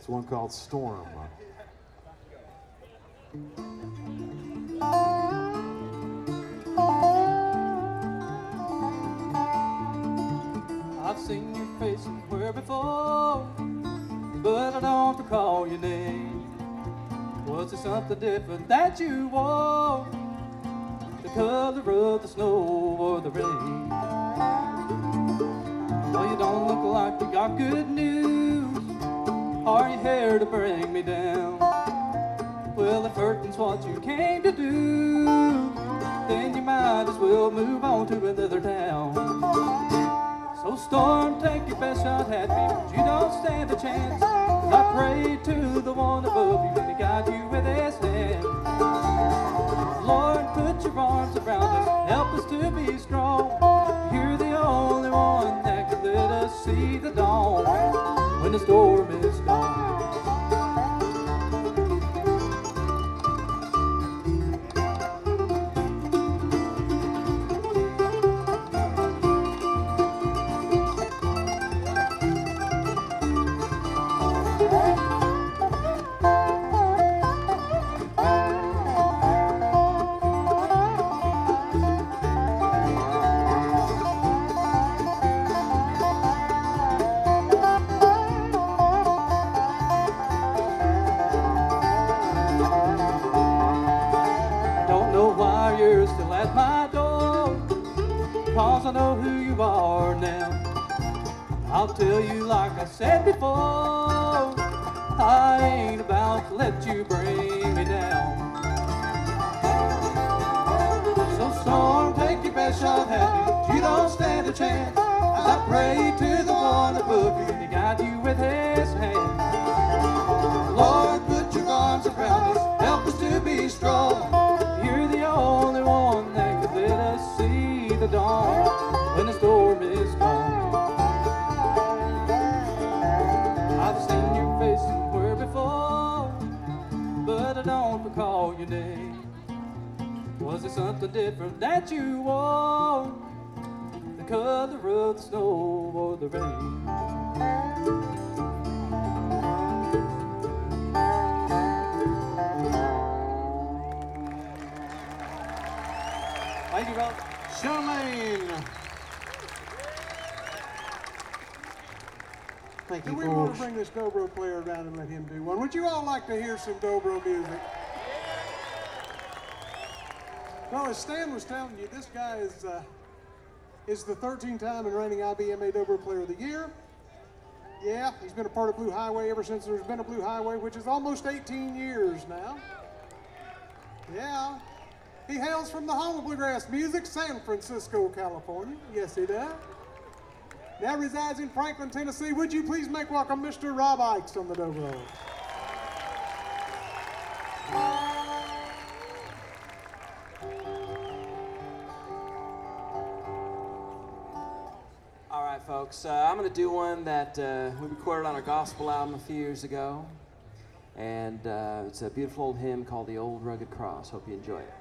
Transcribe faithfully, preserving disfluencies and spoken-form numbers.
It's one called Storm. I've seen your face somewhere before, but I don't recall your name. Was it something different that you wore? The color of the snow or the rain? Well, you don't look like you got good news. Are you here to bring me down? Well, if hurting's what you came to do, then you might as well move on to another town. So Storm, take your best shot at me, but you don't stand a chance. I pray to the one above you, and he guide you with his hand. Lord, put your arms around us, help us to be strong. You're the only one that can let us see the dawn when the storm is gone. You're still at my door, 'cause I know who you are now. I'll tell you like I said before, I ain't about to let you bring me down. So Storm, take your best shot at me, but you don't stand a chance. I pray to the one above you to guide you with his hand. Lord, put your arms around us, help us to be strong. You're the only one that could let us see the dawn when the storm is gone. I've seen your face somewhere before, but I don't recall your name. Was it something different that you wore? The color of the snow or the rain? Thank you, brother. Charlene. Thank you, Do we want folks. to bring this dobro player around and let him do one? Would you all like to hear some dobro music? Well, as Stan was telling you, this guy is uh, is the thirteenth time and reigning I B M A Dobro Player of the Year. Yeah, he's been a part of Blue Highway ever since there's been a Blue Highway, which is almost eighteen years now. Yeah. He hails from the home of bluegrass music, San Francisco, California. Yes, he does. Now resides in Franklin, Tennessee. Would you please make welcome Mister Rob Ickes on the dobro? All right, folks. Uh, I'm going to do one that uh, we recorded on our gospel album a few years ago. And uh, it's a beautiful old hymn called The Old Rugged Cross. Hope you enjoy it.